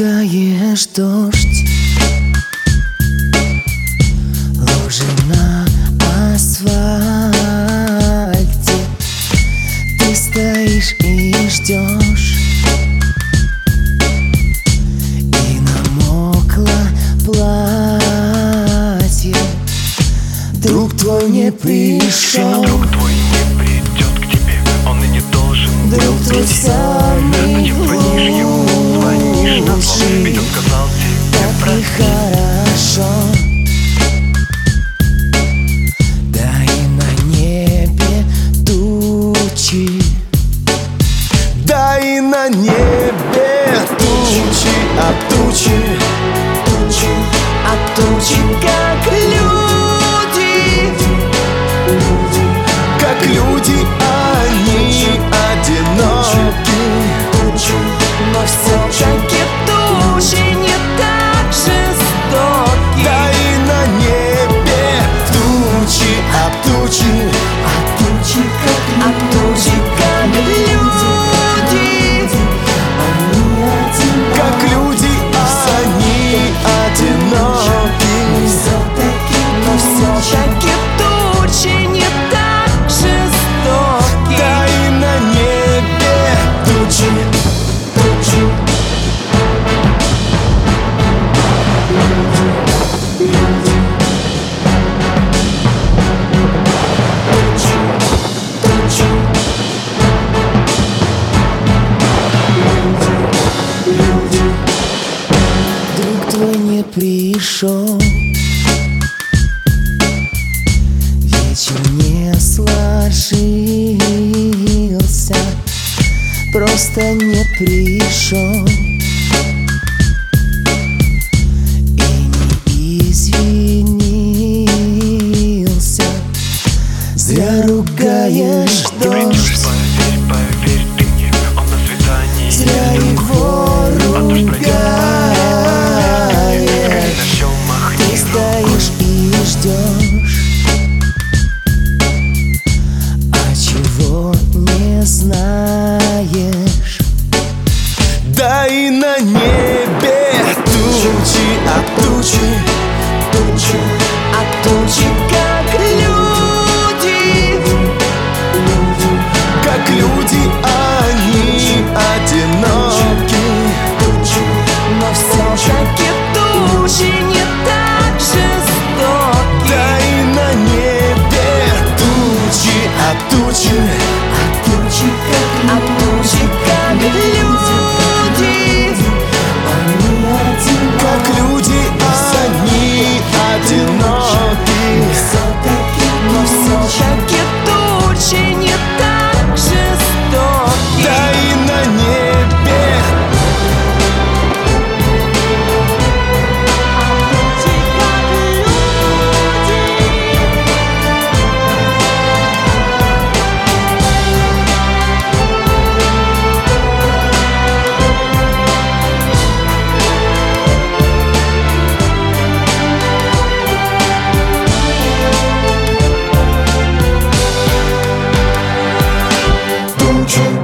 ругаешь дождь, лужи на асфальте. Ты стоишь и ждешь, и намокло платье. Друг твой не пришел, друг твой не придет к тебе, он и не должен. друг твой самый Не звонишь ему, звонишь на звон, ведь он сказал тебе так и прости. хорошо. Да и на небе тучи, да и на небе тучи, а тучи, а тучи как люди, как люди, они одиноки. но все-таки тучи не так жестоки. Да и на небе тучи, а тучи, А тучи как люди, как люди, они одиноки. но все-таки тучи не так жестоки. Да и на небе тучи. Друг твой не пришел, вечер не сложился, просто не пришел и не извинился. Зря ругаешь дождь, Поверь ты мне, он на свидании. зря его ругаешь. На всем Ты махни стоишь и ждешь, а чего не знаешь. Да и на небе тучи, а тучи, А тучи как люди, как люди, они одиноки. но все-таки тучи не так жестоки. Да и на небе тучи, а тучи, А тучи как люди, как люди, они одиноки. но все-таки тучи не так жестоки. Да и на небе Тучи как люди. тучи.